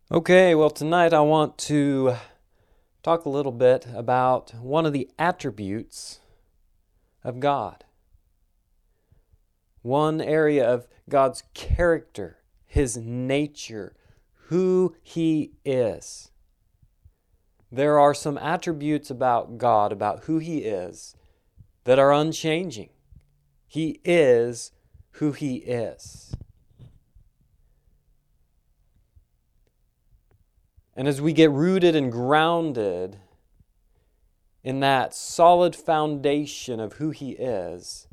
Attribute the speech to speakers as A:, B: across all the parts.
A: Okay, well, tonight I want to talk a little bit about one of the attributes of God. One area of God's character, His nature, who He is. There are some attributes about God, about who He is, that are unchanging. He is who He is. And as we get rooted and grounded in that solid foundation of who He is,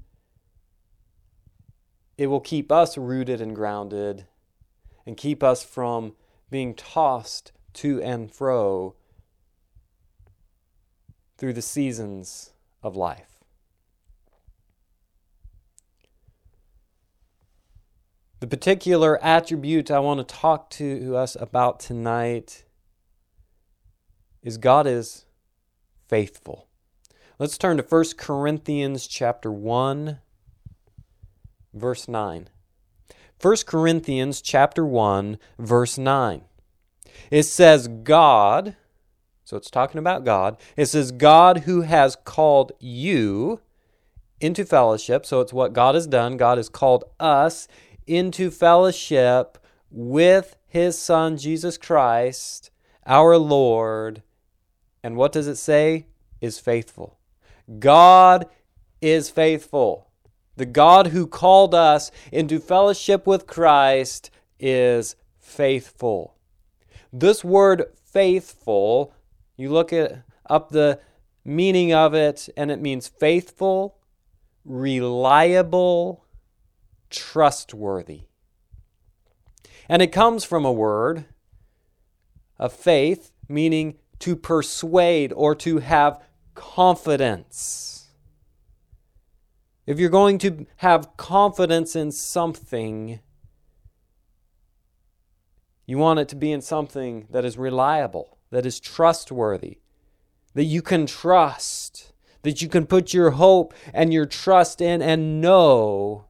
A: it will keep us rooted and grounded and keep us from being tossed to and fro through the seasons of life. The particular attribute I want to talk to us about tonight is God is faithful. Let's turn to 1 Corinthians chapter 1, verse 9. 1 Corinthians chapter 1, verse 9. It says God, so it's talking about God. It says God who has called you into fellowship. So it's what God has done. God has called us into fellowship with His Son, Jesus Christ, our Lord. And what does it say? Is faithful. God is faithful. The God who called us into fellowship with Christ is faithful. This word faithful, you look up the meaning of it, and it means faithful, reliable, trustworthy. And it comes from a word of faith, meaning to persuade or to have confidence. If you're going to have confidence in something, you want it to be in something that is reliable, that is trustworthy, that you can trust, that you can put your hope and your trust in and know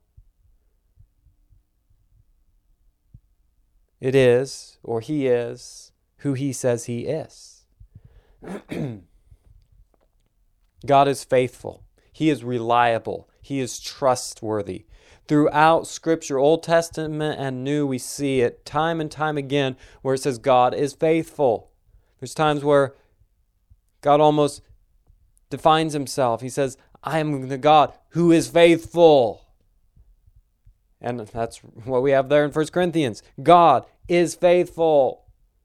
A: it is, or He is, who He says He is. God is faithful. He is reliable. He is trustworthy. Throughout Scripture, Old Testament and New, we see it time and time again where it says God is faithful. There's times where God almost defines Himself. He says, I am the God who is faithful. And that's what we have there in 1 Corinthians. God is faithful.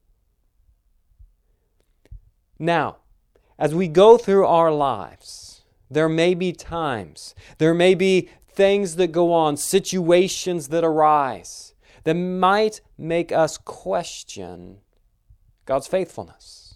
A: Now, as we go through our lives, there may be times, there may be things that go on, situations that arise that might make us question God's faithfulness.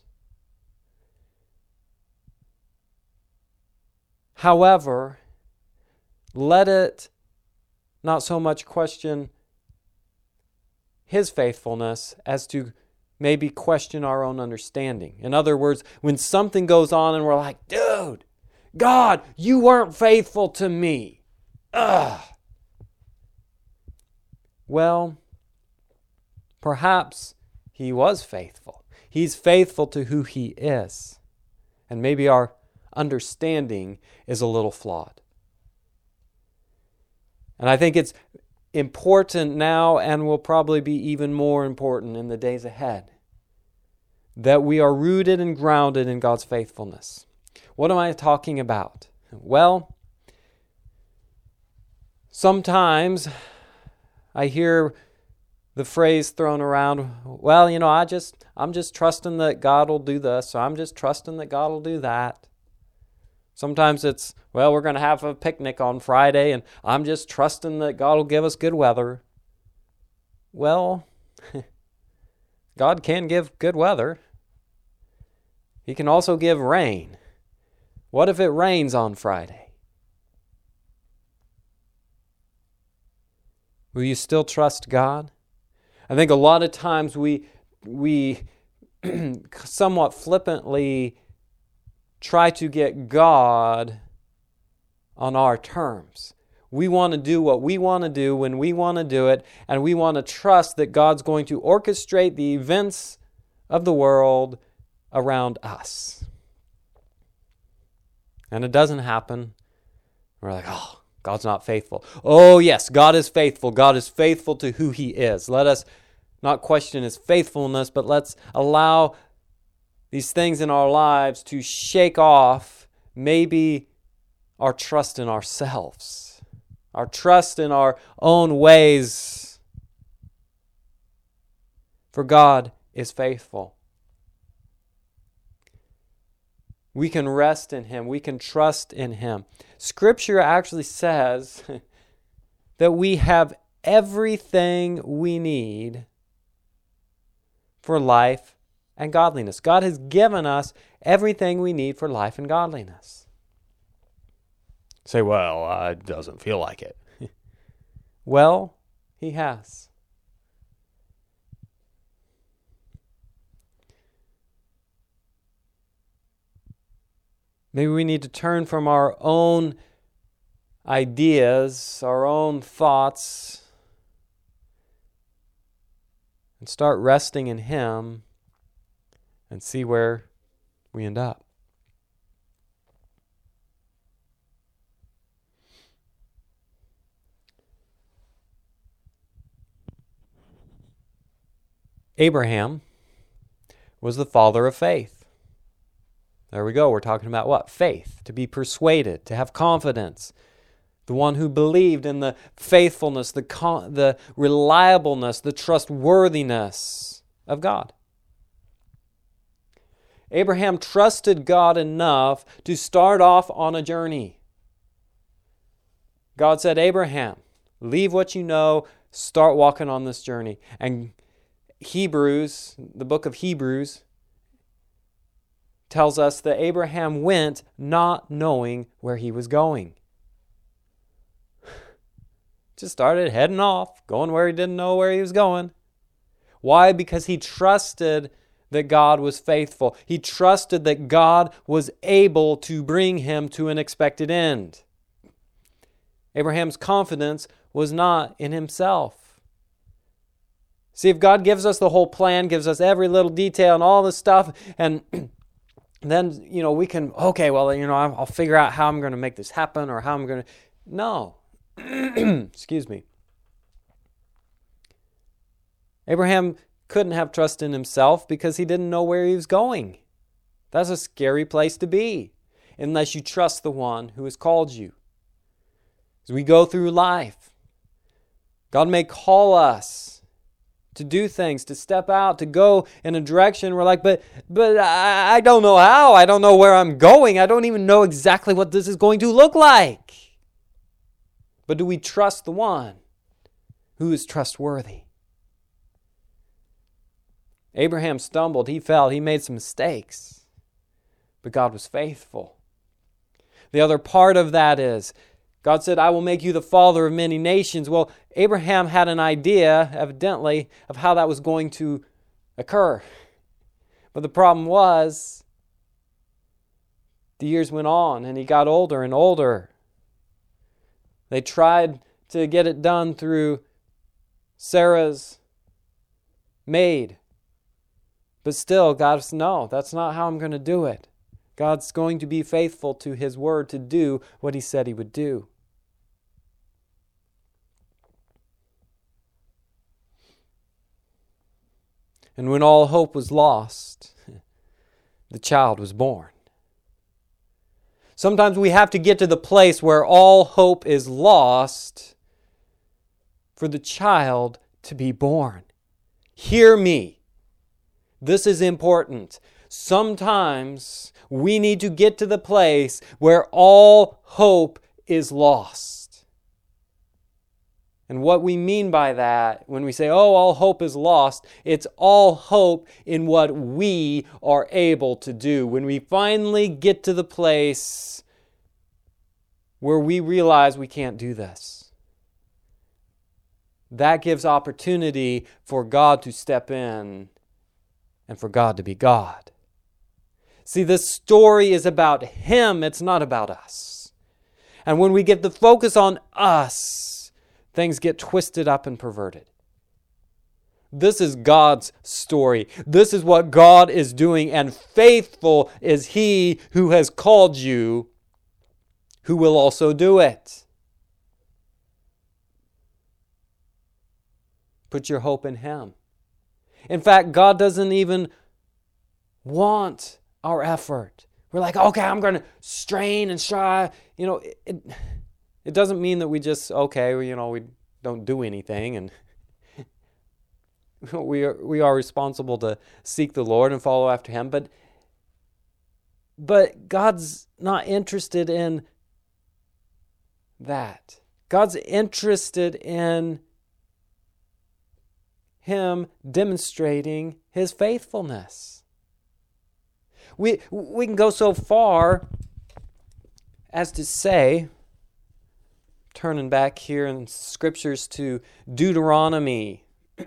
A: However, let it not so much question His faithfulness as to maybe question our own understanding. In other words, when something goes on and we're like, dude, God, you weren't faithful to me. Ugh. Well, perhaps He was faithful. He's faithful to who He is. And maybe our understanding is a little flawed. And I think it's important now and will probably be even more important in the days ahead that we are rooted and grounded in God's faithfulness. What am I talking about? Well, sometimes I hear the phrase thrown around, well, I'm just trusting that God will do this, or I'm just trusting that God will do that. Sometimes it's, well, we're going to have a picnic on Friday, and I'm just trusting that God will give us good weather. Well, God can give good weather. He can also give rain. What if it rains on Friday? Will you still trust God? I think a lot of times we somewhat flippantly try to get God on our terms. We want to do what we want to do when we want to do it, and we want to trust that God's going to orchestrate the events of the world around us. And it doesn't happen. We're like, oh, God's not faithful. Oh, yes, God is faithful. God is faithful to who He is. Let us not question His faithfulness, but let's allow these things in our lives to shake off maybe our trust in ourselves, our trust in our own ways. For God is faithful. We can rest in Him. We can trust in Him. Scripture actually says that we have everything we need for life and godliness. God has given us everything we need for life and godliness. Say, well, it doesn't feel like it. Well, He has. Maybe we need to turn from our own ideas, our own thoughts, and start resting in Him and see where we end up. Abraham was the father of faith. There we go. We're talking about what? Faith. To be persuaded, to have confidence. The one who believed in the faithfulness, the reliableness, the trustworthiness of God. Abraham trusted God enough to start off on a journey. God said, Abraham, leave what you know, start walking on this journey. And Hebrews, the book of Hebrews, tells us that Abraham went not knowing where he was going. Just started heading off, going where he didn't know where he was going. Why? Because he trusted that God was faithful. He trusted that God was able to bring him to an expected end. Abraham's confidence was not in himself. See, if God gives us the whole plan, gives us every little detail and all this stuff, and then, we can, I'll figure out how I'm going to make this happen or how I'm going to... No. Excuse me. Abraham couldn't have trust in himself because he didn't know where he was going. That's a scary place to be unless you trust the one who has called you. As we go through life, God may call us to do things, to step out, to go in a direction. We're like, but I don't know how. I don't know where I'm going. I don't even know exactly what this is going to look like. But do we trust the one who is trustworthy? Abraham stumbled. He fell. He made some mistakes. But God was faithful. The other part of that is, God said, I will make you the father of many nations. Well, Abraham had an idea, evidently, of how that was going to occur. But the problem was, the years went on and he got older and older. They tried to get it done through Sarah's maid. But still, God said, no, that's not how I'm going to do it. God's going to be faithful to His word to do what He said He would do. And when all hope was lost, the child was born. Sometimes we have to get to the place where all hope is lost for the child to be born. Hear me. This is important. Sometimes we need to get to the place where all hope is lost. And what we mean by that, when we say, all hope is lost, it's all hope in what we are able to do. When we finally get to the place where we realize we can't do this, that gives opportunity for God to step in and for God to be God. See, this story is about Him. It's not about us. And when we get the focus on us, things get twisted up and perverted. This is God's story. This is what God is doing, and faithful is He who has called you, who will also do it. Put your hope in Him. In fact, God doesn't even want our effort. We're like, okay, I'm going to strain and try. It doesn't mean that we just, we don't do anything, and we are responsible to seek the Lord and follow after Him. But God's not interested in that. God's interested in Him demonstrating His faithfulness. We can go so far as to say, turning back here in Scriptures to Deuteronomy,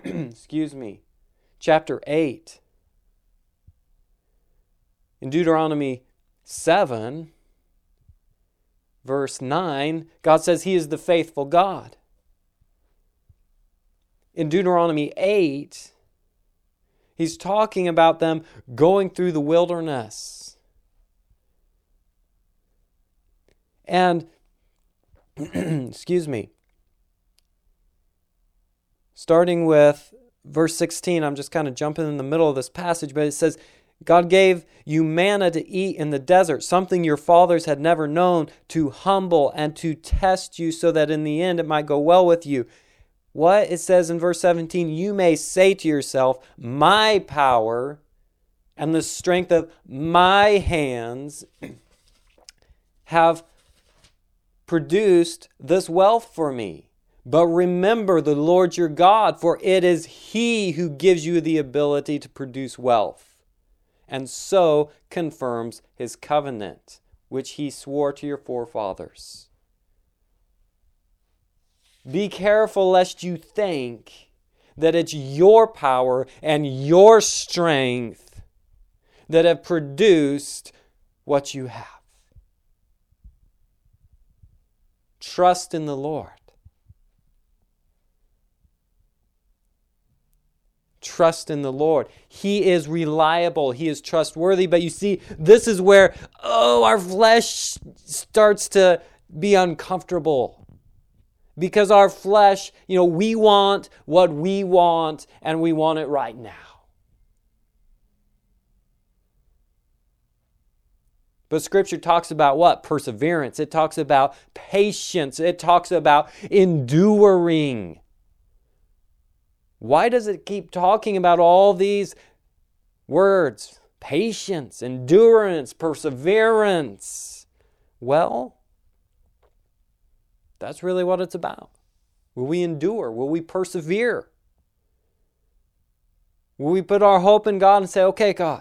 A: chapter 8. In Deuteronomy 7, verse 9, God says He is the faithful God. In Deuteronomy 8, He's talking about them going through the wilderness. And, starting with verse 16, I'm just kind of jumping in the middle of this passage, but it says, God gave you manna to eat in the desert, something your fathers had never known, to humble and to test you so that in the end it might go well with you. What? It says in verse 17, you may say to yourself, my power and the strength of my hands have produced this wealth for me. But remember the Lord your God, for it is He who gives you the ability to produce wealth, and so confirms His covenant, which He swore to your forefathers. Be careful lest you think that it's your power and your strength that have produced what you have. Trust in the Lord. Trust in the Lord. He is reliable. He is trustworthy. But you see, this is where, our flesh starts to be uncomfortable. Because our flesh, we want what we want, and we want it right now. But Scripture talks about what? Perseverance. It talks about patience. It talks about enduring. Why does it keep talking about all these words? Patience, endurance, perseverance. Well, that's really what it's about. Will we endure? Will we persevere? Will we put our hope in God and say, okay, God,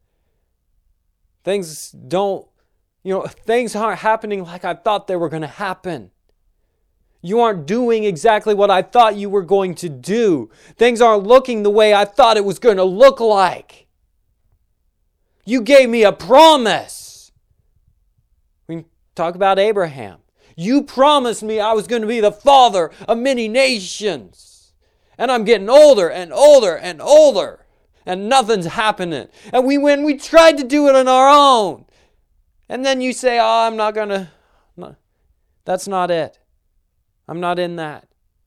A: things aren't happening like I thought they were going to happen. You aren't doing exactly what I thought you were going to do. Things aren't looking the way I thought it was going to look like. You gave me a promise. We can talk about Abraham. You promised me I was going to be the father of many nations. And I'm getting older and older and older. And nothing's happening. And we tried to do it on our own. And then you say, I'm not going to. No, that's not it. I'm not in that.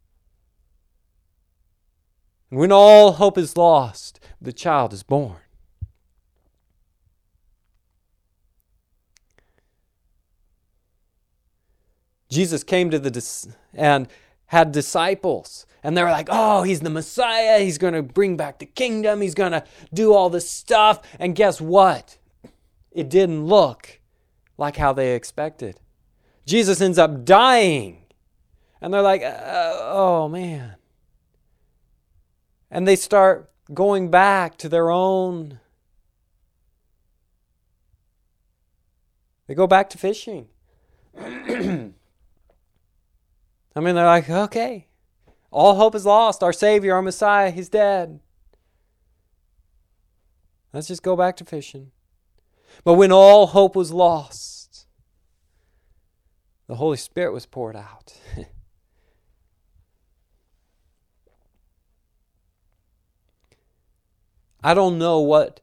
A: And when all hope is lost, the child is born. Jesus came to and had disciples. And they were like, He's the Messiah. He's going to bring back the kingdom. He's going to do all this stuff. And guess what? It didn't look like how they expected. Jesus ends up dying. And they're like, oh man. And they start going back to their own. They go back to fishing. They're like, okay, all hope is lost. Our Savior, our Messiah, He's dead. Let's just go back to fishing. But when all hope was lost, the Holy Spirit was poured out. I don't know what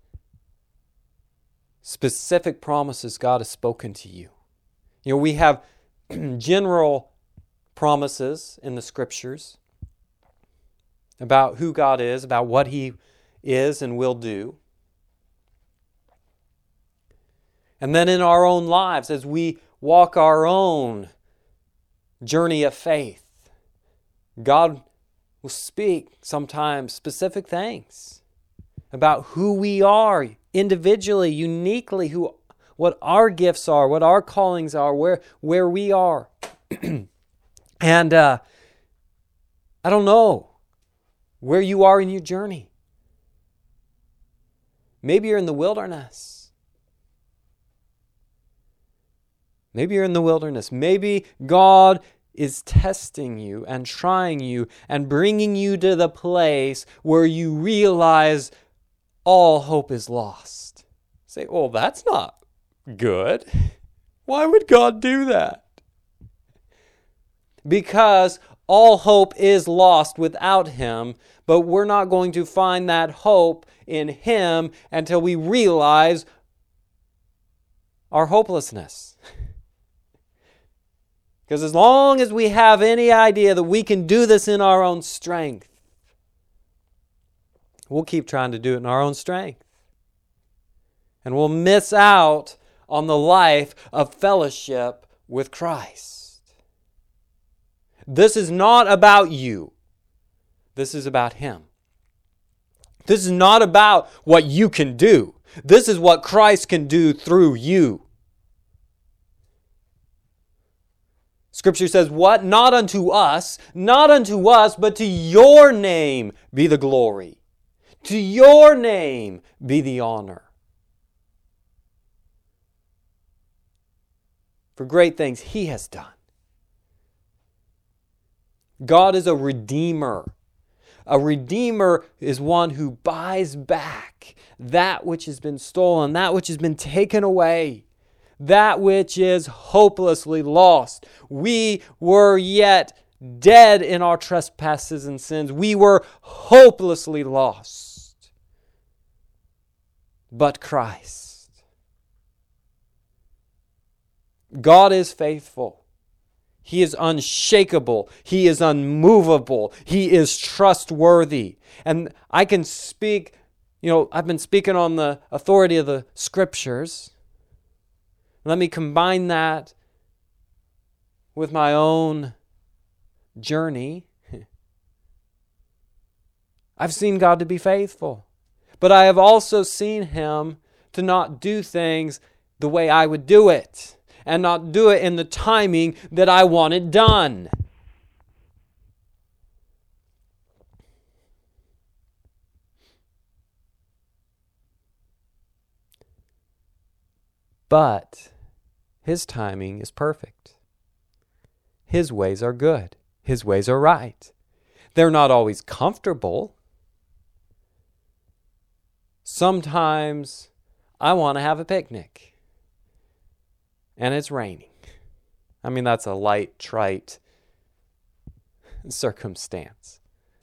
A: specific promises God has spoken to you. You know, we have general promises in the Scriptures about who God is, about what He is and will do. And then in our own lives, as we walk our own journey of faith, God will speak sometimes specific things about who we are individually, uniquely, what our gifts are, what our callings are, where we are. And I don't know where you are in your journey. Maybe you're in the wilderness. Maybe you're in the wilderness. Maybe God is testing you and trying you and bringing you to the place where you realize all hope is lost. Say, well, that's not good. Why would God do that? Because all hope is lost without Him, but we're not going to find that hope in Him until we realize our hopelessness. Because as long as we have any idea that we can do this in our own strength, we'll keep trying to do it in our own strength. And we'll miss out on the life of fellowship with Christ. This is not about you. This is about Him. This is not about what you can do. This is what Christ can do through you. Scripture says, what? Not unto us, but to your name be the glory. To your name be the honor. For great things He has done. God is a redeemer. A redeemer is one who buys back that which has been stolen, that which has been taken away, that which is hopelessly lost. We were yet dead in our trespasses and sins. We were hopelessly lost. But Christ. God is faithful. He is unshakable. He is unmovable. He is trustworthy. And I can speak, I've been speaking on the authority of the Scriptures. Let me combine that with my own journey. I've seen God to be faithful. But I have also seen Him to not do things the way I would do it. And not do it in the timing that I want it done. But His timing is perfect. His ways are good. His ways are right. They're not always comfortable. Sometimes I want to have a picnic. And it's raining. I mean, that's a light, trite circumstance.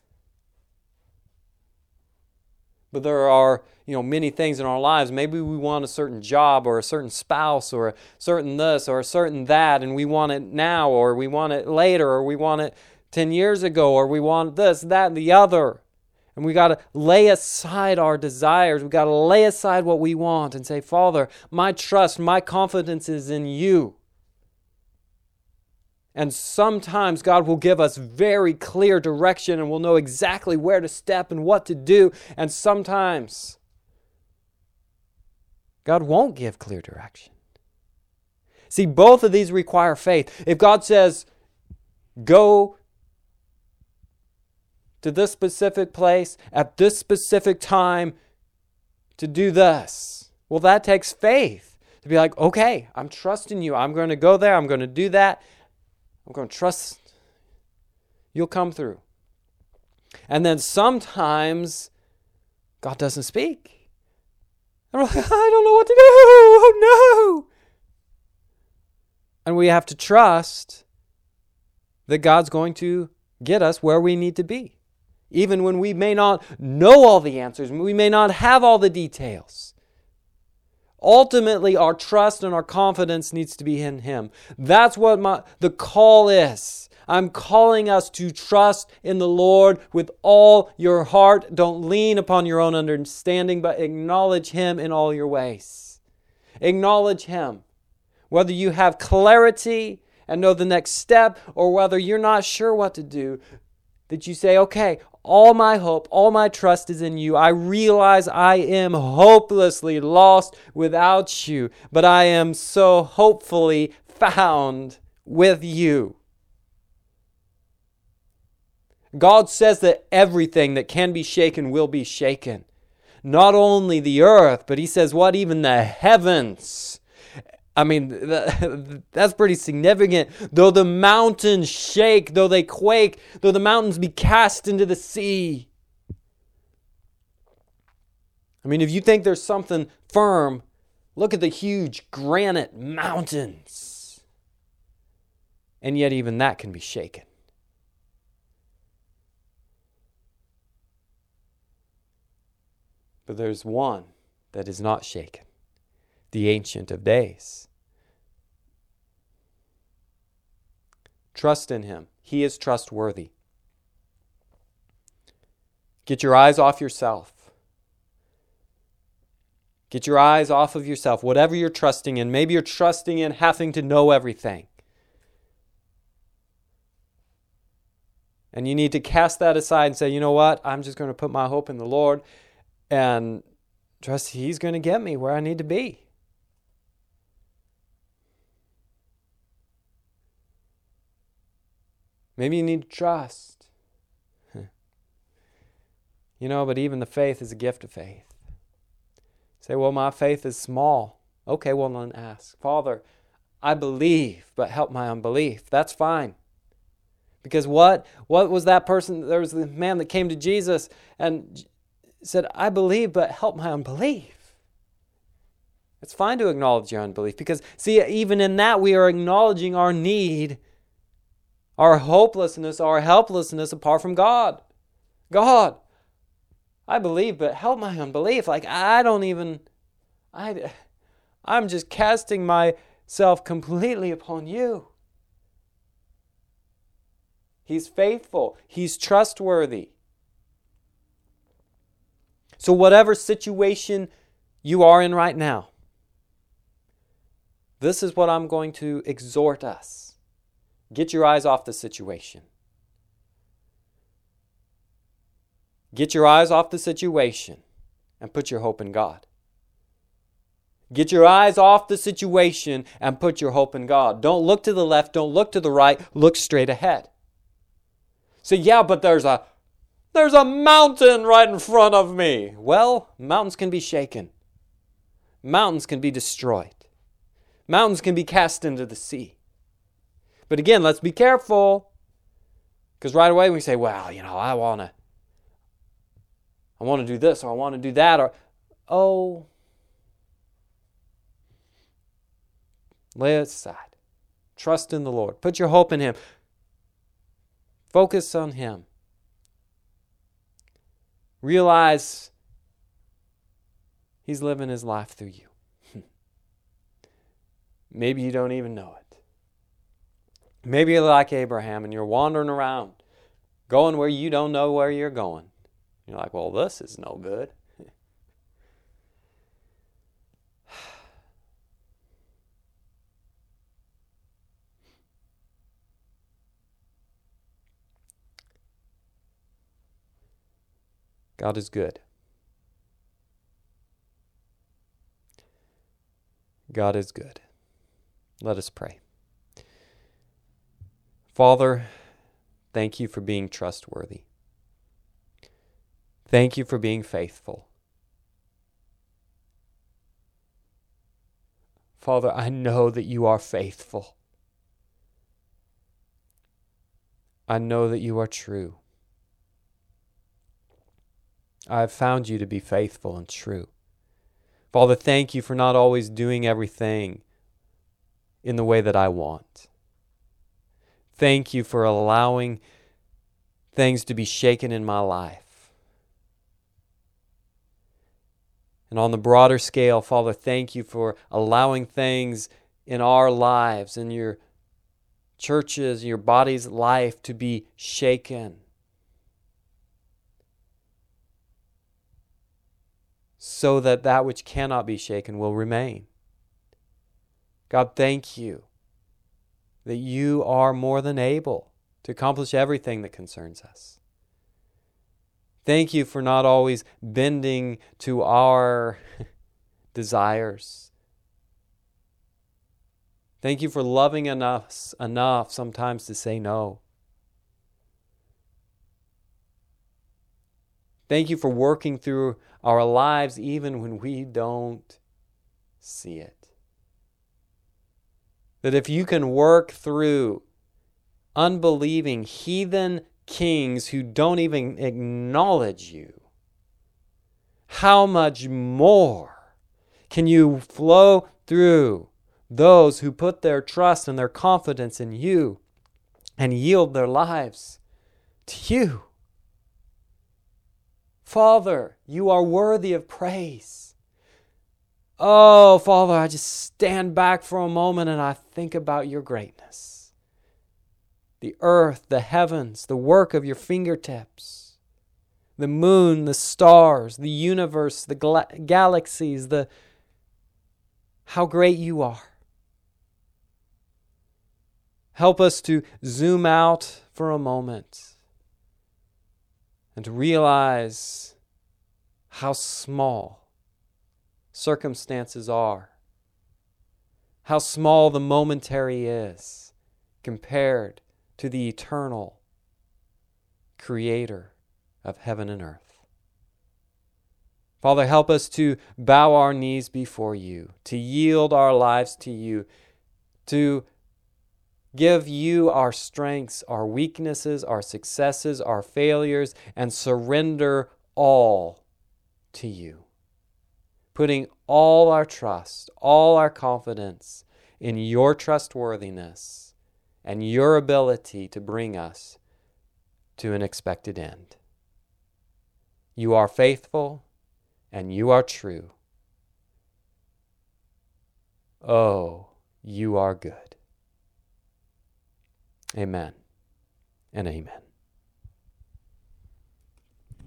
A: But there are, many things in our lives. Maybe we want a certain job or a certain spouse or a certain this or a certain that, and we want it now or we want it later or we want it 10 years ago or we want this, that, and the other. And we got to lay aside our desires. We got to lay aside what we want and say, Father, my trust, my confidence is in You. And sometimes God will give us very clear direction and we'll know exactly where to step and what to do. And sometimes God won't give clear direction. See, both of these require faith. If God says, go to this specific place at this specific time to do this. Well, that takes faith to be like, okay, I'm trusting You. I'm going to go there. I'm going to do that. I'm going to trust You'll come through. And then sometimes God doesn't speak. And we're like, I don't know what to do. Oh no. And we have to trust that God's going to get us where we need to be. Even when we may not know all the answers, we may not have all the details. Ultimately, our trust and our confidence needs to be in Him. That's what the call is. I'm calling us to trust in the Lord with all your heart. Don't lean upon your own understanding, but acknowledge Him in all your ways. Acknowledge Him. Whether you have clarity and know the next step, or whether you're not sure what to do, that you say, okay, all my hope, all my trust is in you. I realize I am hopelessly lost without you, but I am so hopefully found with you. God says that everything that can be shaken will be shaken. Not only the earth, but He says what? Even the heavens. I mean, that's pretty significant. Though the mountains shake, though they quake, though the mountains be cast into the sea. I mean, if you think there's something firm, look at the huge granite mountains. And yet even that can be shaken. But there's one that is not shaken, the Ancient of Days. Trust in Him. He is trustworthy. Get your eyes off yourself. Get your eyes off of yourself. Whatever you're trusting in. Maybe you're trusting in having to know everything. And you need to cast that aside and say, you know what? I'm just going to put my hope in the Lord and trust He's going to get me where I need to be. Maybe you need to trust. But even the faith is a gift of faith. Say, well, my faith is small. Okay, well, then ask, Father, I believe, but help my unbelief. That's fine. Because what was that person? There was the man that came to Jesus and said, I believe, but help my unbelief. It's fine to acknowledge your unbelief because, see, even in that we are acknowledging our need, our hopelessness, our helplessness apart from God. God, I believe, but help my unbelief. I'm just casting myself completely upon you. He's faithful. He's trustworthy. So whatever situation you are in right now, this is what I'm going to exhort us. Get your eyes off the situation. Get your eyes off the situation and put your hope in God. Get your eyes off the situation and put your hope in God. Don't look to the left. Don't look to the right. Look straight ahead. So yeah, but there's a mountain right in front of me. Well, mountains can be shaken. Mountains can be destroyed. Mountains can be cast into the sea. But again, let's be careful. Because right away we say, well, I want to do this or I want to do that. Lay it aside. Trust in the Lord. Put your hope in Him. Focus on Him. Realize He's living His life through you. Maybe you don't even know it. Maybe you're like Abraham and you're wandering around, going where you don't know where you're going. You're like, well, this is no good. God is good. God is good. Let us pray. Father, thank you for being trustworthy. Thank you for being faithful. Father, I know that you are faithful. I know that you are true. I have found you to be faithful and true. Father, thank you for not always doing everything in the way that I want. Thank you for allowing things to be shaken in my life. And on the broader scale, Father, thank you for allowing things in our lives, in your churches, your body's life to be shaken, so that that which cannot be shaken will remain. God, thank you that you are more than able to accomplish everything that concerns us. Thank you for not always bending to our desires. Thank you for loving us enough sometimes to say no. Thank you for working through our lives even when we don't see it. That if you can work through unbelieving heathen kings who don't even acknowledge you, how much more can you flow through those who put their trust and their confidence in you and yield their lives to you? Father, you are worthy of praise. Oh, Father, I just stand back for a moment and I think about your greatness. The earth, the heavens, the work of your fingertips, the moon, the stars, the universe, the galaxies, how great you are. Help us to zoom out for a moment and to realize how small circumstances are, how small the momentary is compared to the eternal Creator of heaven and earth. Father, help us to bow our knees before you, to yield our lives to you, to give you our strengths, our weaknesses, our successes, our failures, and surrender all to you. Putting all our trust, all our confidence in your trustworthiness and your ability to bring us to an expected end. You are faithful and you are true. Oh, you are good. Amen and amen.